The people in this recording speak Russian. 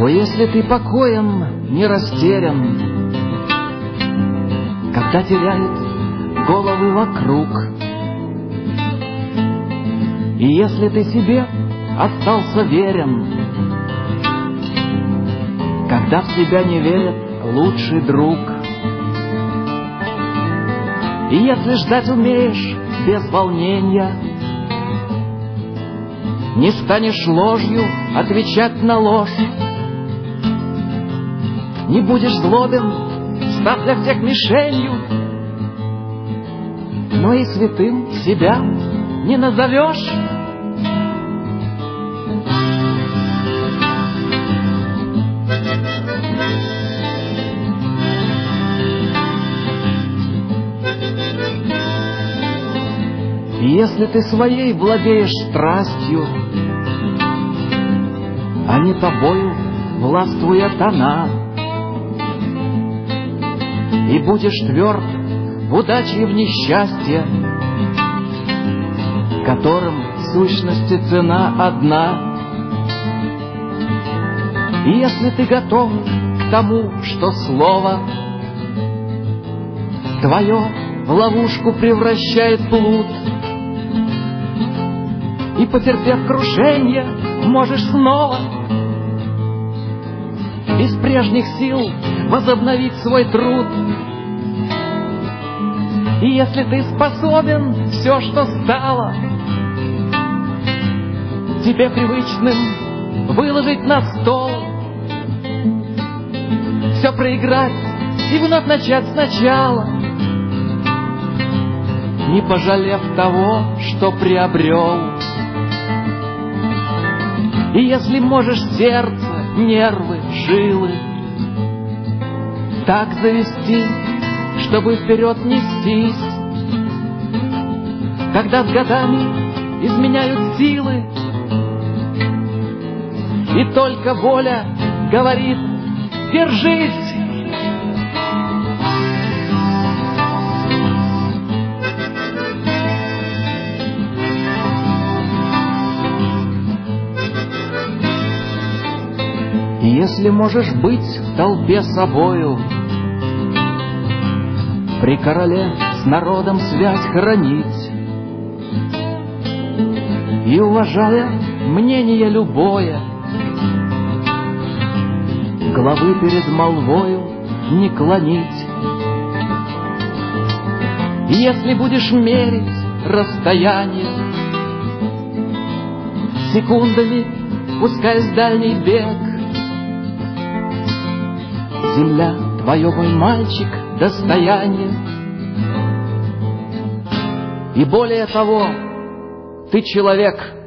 О, если ты покоем не растерян, когда теряют головы вокруг, и если ты себе остался верен, когда в себя не верит лучший друг, и если ждать умеешь без волнения, не станешь ложью отвечать на ложь, не будешь злобен, став для всех мишенью, но и святым себя не назовешь. И если ты своей владеешь страстью, а не тобою властвует она, и будешь тверд в удаче и в несчастье, которым в сущности цена одна, и если ты готов к тому, что слово твое в ловушку превращает плут, и, потерпев крушенье, можешь снова из прежних сил возобновить свой труд. И если ты способен все, что стало тебе привычным, выложить на стол, все проиграть и вновь начать сначала, не пожалев того, что приобрел. И если можешь сердце, нервы, жилы так завести, чтобы вперед нестись, когда с годами изменяют силы, и только воля говорит: держись. И если можешь быть в толпе собою, при короле с народом связь хранить, и, уважая мнение любое, головы перед молвою не клонить. И если будешь мерить расстояние секундами, пускай в дальний бег, земля твое, мой мальчик, достояние. И более того, ты человек,